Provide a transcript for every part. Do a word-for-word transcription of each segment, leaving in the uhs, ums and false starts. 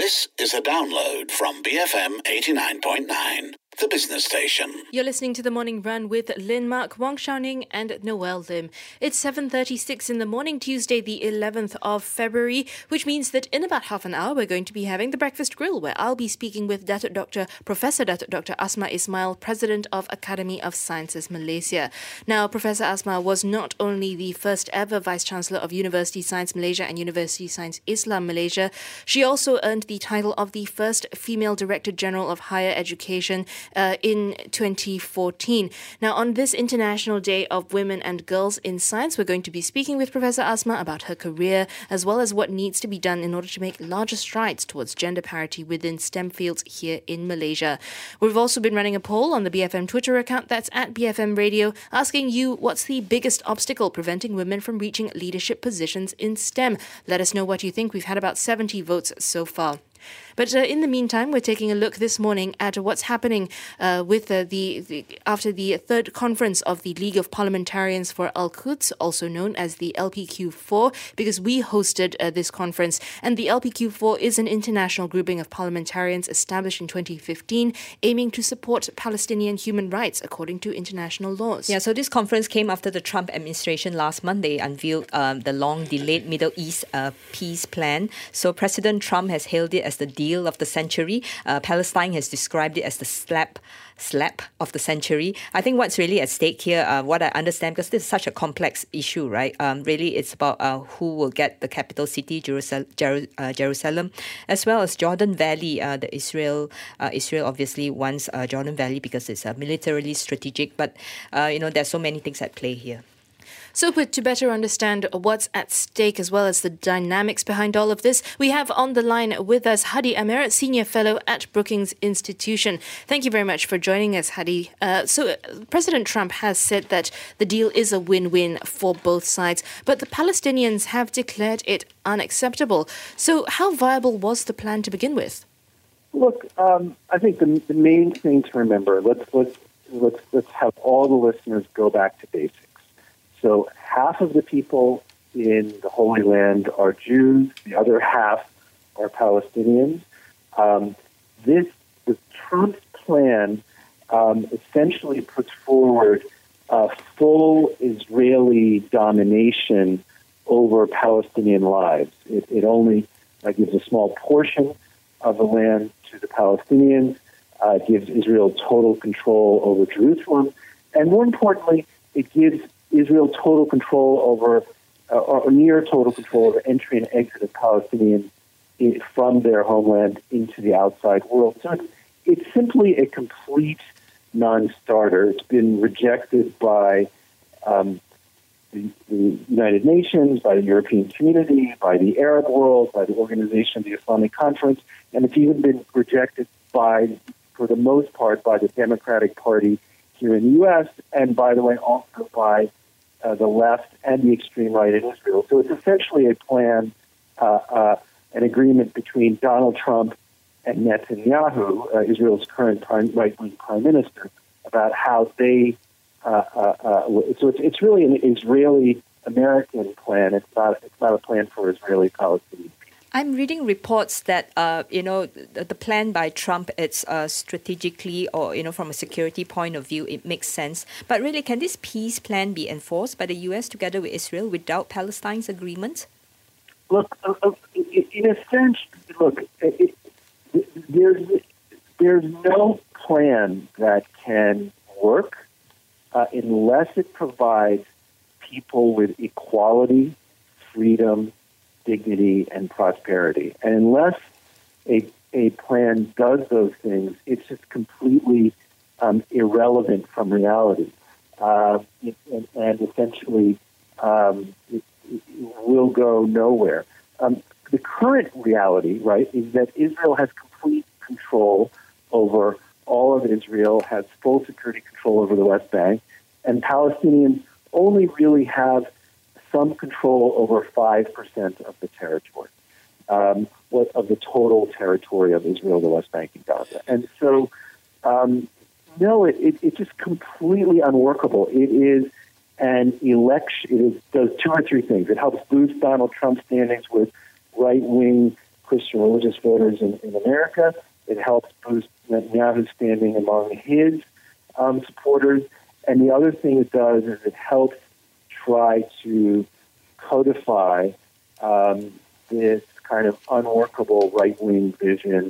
This is a download from B F M eighty-nine point nine, the business station. You're listening to The Morning Run with Lynn Mark, Wang Xiaoning and Noel Lim. It's seven thirty-six in the morning, Tuesday the eleventh of February, which means that in about half an hour we're going to be having the Breakfast Grill, where I'll be speaking with Datuk Doctor Professor Datuk Doctor Asma Ismail, President of Academy of Sciences Malaysia. Now, Professor Asma was not only the first ever Vice-Chancellor of University Science Malaysia and University Science Islam Malaysia, she also earned the title of the first female Director General of Higher Education Uh, in twenty fourteen. Now, on this International Day of Women and Girls in Science, we're going to be speaking with Professor Asma about her career, as well as what needs to be done in order to make larger strides towards gender parity within STEM fields here in Malaysia. We've also been running a poll on the B F M Twitter account, that's at B F M Radio, asking you what's the biggest obstacle preventing women from reaching leadership positions in STEM. Let us know what you think. We've had about seventy votes so far. But uh, in the meantime, we're taking a look this morning at what's happening uh, with uh, the, the after the third conference of the League of Parliamentarians for Al-Quds, also known as the L P Q four, because we hosted uh, this conference. And the L P Q four is an international grouping of parliamentarians established in twenty fifteen, aiming to support Palestinian human rights according to international laws. Yeah, so this conference came after the Trump administration last Monday unveiled um, the long-delayed Middle East uh, peace plan. So President Trump has hailed it as the deal of the century. Uh, Palestine has described it as the slap slap of the century. I think what's really at stake here, uh, what I understand, because this is such a complex issue, right? Um, really, it's about uh, who will get the capital city, Jerusalem, Jer- uh, Jerusalem, as well as Jordan Valley. Uh, the Israel, uh, Israel obviously wants uh, Jordan Valley because it's uh, militarily strategic. But uh, you know, there's so many things at play here. So, but to better understand what's at stake as well as the dynamics behind all of this, we have on the line with us Hadi Amir, Senior Fellow at Brookings Institution. Thank you very much for joining us, Hadi. Uh, so, uh, President Trump has said that the deal is a win-win for both sides, but the Palestinians have declared it unacceptable. So, how viable was the plan to begin with? Look, um, I think the, the main thing to remember, let's, let's, let's, let's have all the listeners go back to basics. So half of the people in the Holy Land are Jews, the other half are Palestinians. Um, this, the Trump's plan um, essentially puts forward uh, full Israeli domination over Palestinian lives. It, it only uh, gives a small portion of the land to the Palestinians, uh, gives Israel total control over Jerusalem, and more importantly, it gives Israel total control over, uh, or near total control over entry and exit of Palestinians in, from their homeland into the outside world. So it's, it's simply a complete non-starter. It's been rejected by um, the, the United Nations, by the European community, by the Arab world, by the Organization of the Islamic Conference, and it's even been rejected by, for the most part, by the Democratic Party here in the U S, and by the way, also by uh, the left and the extreme right in Israel. So it's essentially a plan, uh, uh, an agreement between Donald Trump and Netanyahu, uh, Israel's current prime, right-wing prime minister, about how they. Uh, uh, uh, so it's, it's really an Israeli-American plan. It's not. It's not a plan for Israeli-Palestinian. I'm reading reports that, uh, you know, the, the plan by Trump, it's uh, strategically or, you know, from a security point of view, it makes sense. But really, can this peace plan be enforced by the U S together with Israel without Palestine's agreement? Look, uh, uh, in a sense, look, it, it, there's, there's no plan that can work uh, unless it provides people with equality, freedom, dignity, and prosperity. And unless a, a plan does those things, it's just completely um, irrelevant from reality. Uh, it, and, and essentially, um, it, it will go nowhere. Um, the current reality, right, is that Israel has complete control over all of Israel, has full security control over the West Bank, and Palestinians only really have some control over five percent of the territory, um, what, of the total territory of Israel, the West Bank, and Gaza. And so, um, no, it, it, it's just completely unworkable. It is an election. It is, does two or three things. It helps boost Donald Trump's standings with right-wing Christian religious voters in, in America. It helps boost Netanyahu's standing among his um, supporters. And the other thing it does is it helps try to codify um, this kind of unworkable right-wing vision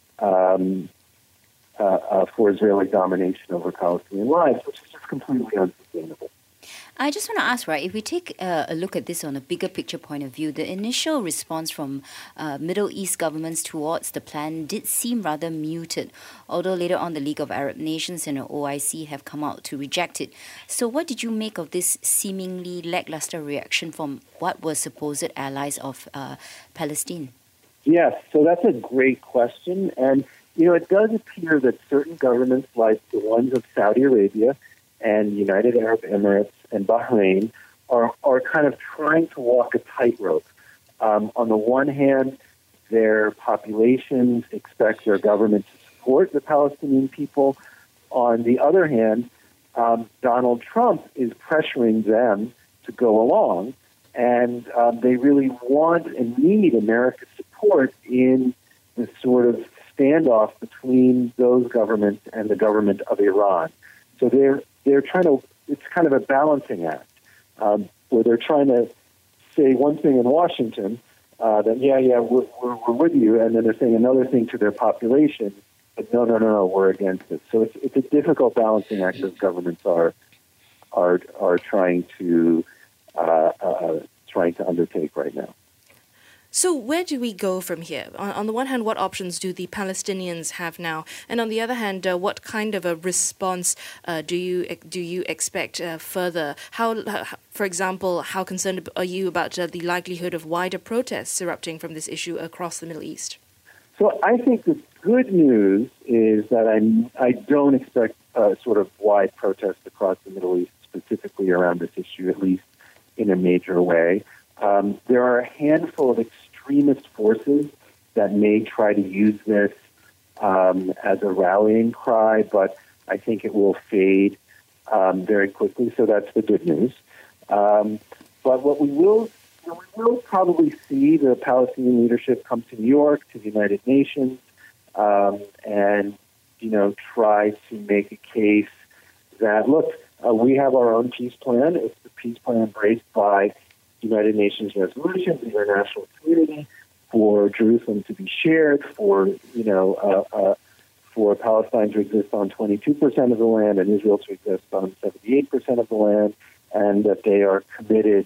um, uh, uh, for Israeli domination over Palestinian lives, which is just completely unsustainable. I just want to ask, right, if we take uh, a look at this on a bigger picture point of view, the initial response from uh, Middle East governments towards the plan did seem rather muted, although later on the League of Arab Nations and the O I C have come out to reject it. So what did you make of this seemingly lackluster reaction from what were supposed allies of uh, Palestine? Yes, so that's a great question. And, you know, it does appear that certain governments, like the ones of Saudi Arabia and United Arab Emirates and Bahrain, are, are kind of trying to walk a tightrope. Um, on the one hand, their populations expect their government to support the Palestinian people. On the other hand, um, Donald Trump is pressuring them to go along, and um, they really want and need America's support in the sort of standoff between those governments and the government of Iran. So they're they're trying to, it's kind of a balancing act, um, where they're trying to say one thing in Washington, uh, that, yeah, yeah, we're, we're, we're with you, and then they're saying another thing to their population, but no, no, no, no, we're against it. So it's, it's a difficult balancing act that governments are are are trying to uh, uh, trying to undertake right now. So where do we go from here? On, on the one hand, what options do the Palestinians have now? And on the other hand, uh, what kind of a response uh, do you do you expect uh, further? How, how, for example, how concerned are you about uh, the likelihood of wider protests erupting from this issue across the Middle East? So I think the good news is that I I don't expect uh, sort of wide protests across the Middle East, specifically around this issue, at least in a major way. Um, there are a handful of extremist forces that may try to use this um, as a rallying cry, but I think it will fade um, very quickly. So that's the good news. Um, but what we will, we will probably see the Palestinian leadership come to New York, to the United Nations, um, and you know try to make a case that look, uh, we have our own peace plan. It's the peace plan embraced by United Nations resolutions, the international community, for Jerusalem to be shared, for you know, uh, uh, for Palestine to exist on twenty-two percent of the land and Israel to exist on seventy-eight percent of the land, and that they are committed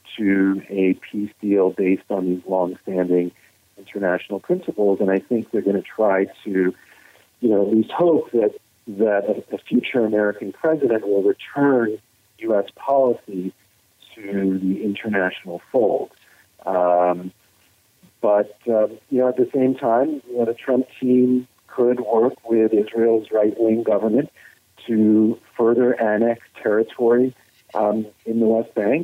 to a peace deal based on these long-standing international principles. And I think they're going to try to, you know, at least hope that that a, a future American president will return U S policy to the international fold. Um, but, uh, you know, at the same time, you know, the Trump team could work with Israel's right-wing government to further annex territory um, in the West Bank.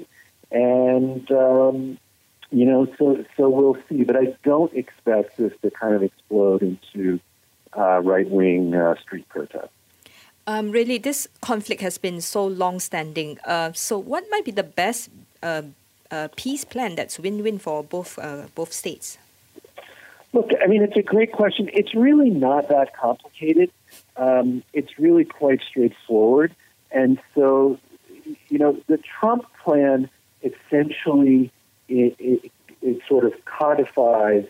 And, um, you know, so so we'll see. But I don't expect this to kind of explode into uh, right-wing uh, street protests. Um, really, this conflict has been so long-standing. Uh, so what might be the best uh, uh, peace plan that's win-win for both uh, both states? Look, I mean, it's a great question. It's really not that complicated. Um, it's really quite straightforward. And so, you know, the Trump plan essentially it, it, it sort of codifies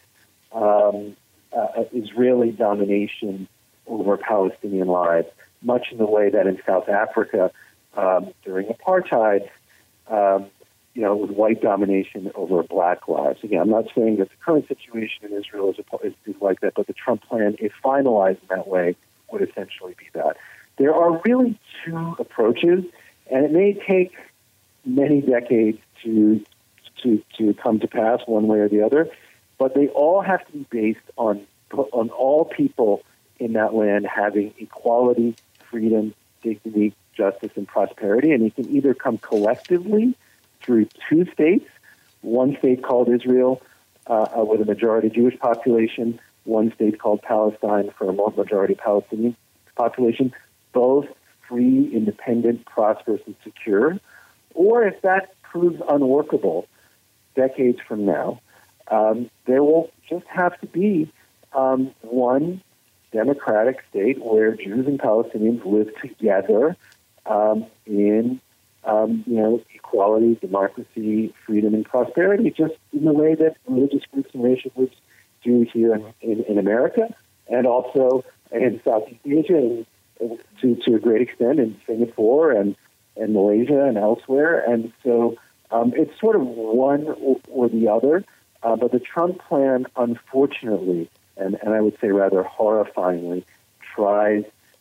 um, uh, Israeli domination over Palestinian lives, much in the way that in South Africa um, during apartheid, um, you know, it was white domination over black lives. Again, I'm not saying that the current situation in Israel is, a, is, is like that, but the Trump plan, if finalized in that way, would essentially be that. There are really two approaches, and it may take many decades to to to come to pass one way or the other, but they all have to be based on on all people in that land having equality, freedom, dignity, justice, and prosperity. And it can either come collectively through two states, one state called Israel uh, with a majority Jewish population, one state called Palestine for a majority Palestinian population, both free, independent, prosperous, and secure. Or if that proves unworkable decades from now, um, there will just have to be um, one democratic state where Jews and Palestinians live together um, in um, you know equality, democracy, freedom, and prosperity, just in the way that religious groups and racial groups do here in, in, in America, and also in Southeast Asia, and, and to to a great extent in Singapore and and Malaysia and elsewhere. And so um, it's sort of one or, or the other. Uh, but the Trump plan, unfortunately, and, and I would say rather horrifyingly, tries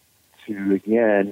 to, again,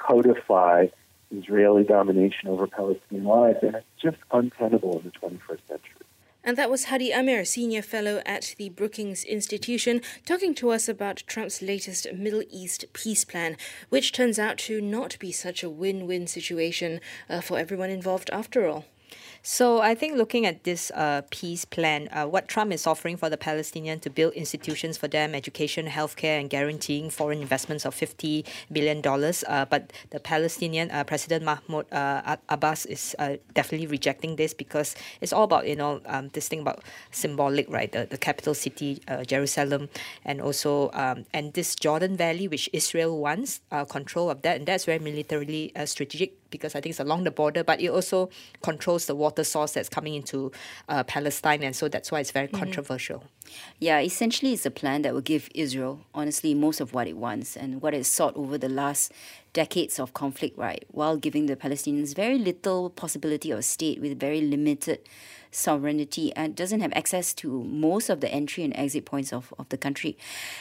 codify Israeli domination over Palestinian lives, and it's just untenable in the twenty-first century. And that was Hadi Amir, Senior Fellow at the Brookings Institution, talking to us about Trump's latest Middle East peace plan, which turns out to not be such a win-win situation uh, for everyone involved after all. So I think looking at this uh, peace plan, uh, what Trump is offering for the Palestinians to build institutions for them, education, healthcare, and guaranteeing foreign investments of fifty billion dollars. Uh, but the Palestinian uh, President Mahmoud uh, Abbas is uh, definitely rejecting this because it's all about, you know, um, this thing about symbolic, right? The, the capital city, uh, Jerusalem, and also um, and this Jordan Valley, which Israel wants uh, control of that. And that's very militarily uh, strategic, because I think it's along the border, but it also controls the water source that's coming into uh, Palestine, and so that's why it's very mm-hmm. controversial. Yeah, essentially it's a plan that will give Israel, honestly, most of what it wants and what it sought over the last decades of conflict, right, while giving the Palestinians very little possibility of a state with very limited sovereignty and doesn't have access to most of the entry and exit points of, of the country.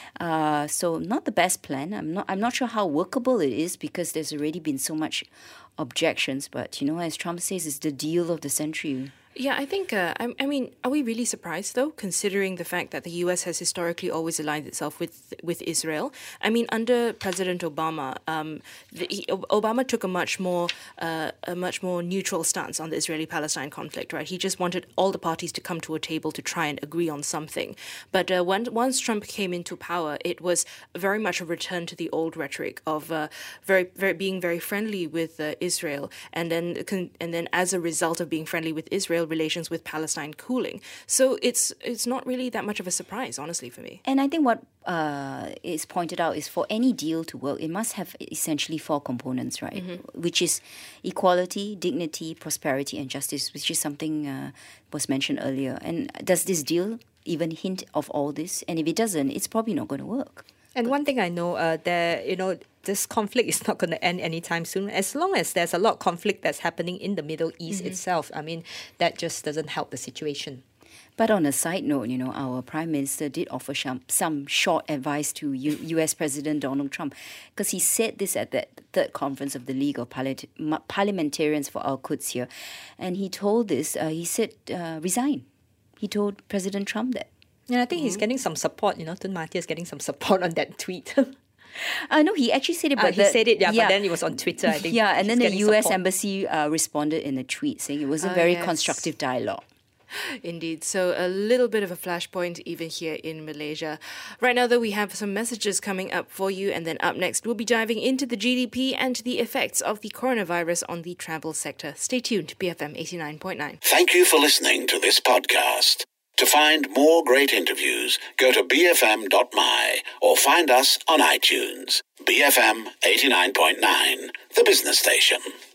Uh, so not the best plan. I'm not I'm not sure how workable it is because there's already been so much objections. But, you know, as Trump says, it's the deal of the century. Yeah, I think, uh, I, I mean, are we really surprised, though, considering the fact that the U S has historically always aligned itself with with Israel? I mean, under President Obama, um, the, he, Obama took a much more uh, a much more neutral stance on the Israeli-Palestine conflict, right? He just wanted all the parties to come to a table to try and agree on something. But uh, when, once Trump came into power, it was very much a return to the old rhetoric of uh, very, very being very friendly with uh, Israel, and then and then as a result of being friendly with Israel, relations with Palestine cooling. So it's it's not really that much of a surprise, honestly, for me. And I think what uh, is pointed out is for any deal to work, it must have essentially four components, right? Mm-hmm. Which is equality, dignity, prosperity, and justice, which is something uh, was mentioned earlier. And does this deal even hint of all this? And if it doesn't, it's probably not going to work. And one thing I know, uh, that, you know, this conflict is not going to end anytime soon. As long as there's a lot of conflict that's happening in the Middle East mm-hmm. itself, I mean, that just doesn't help the situation. But on a side note, you know, our Prime Minister did offer some, some short advice to U- U.S. President Donald Trump, because he said this at that third conference of the League of Parli- Parliamentarians for Al-Quds here. And he told this, uh, he said, uh, resign. He told President Trump that. Yeah, I think mm-hmm. he's getting some support, you know, Tun Mahathir is getting some support on that tweet. Uh, no, he actually said it. But uh, he the, said it, yeah, yeah, but then it was on Twitter, I think. Yeah, and then the U S support. Embassy uh, responded in a tweet saying it was a oh, very yes. constructive dialogue. Indeed. So a little bit of a flashpoint even here in Malaysia. Right now, though, we have some messages coming up for you. And then up next, we'll be diving into the G D P and the effects of the coronavirus on the travel sector. Stay tuned, B F M eighty-nine point nine. Thank you for listening to this podcast. To find more great interviews, go to b f m dot m y or find us on iTunes. B F M eighty-nine point nine, the business station.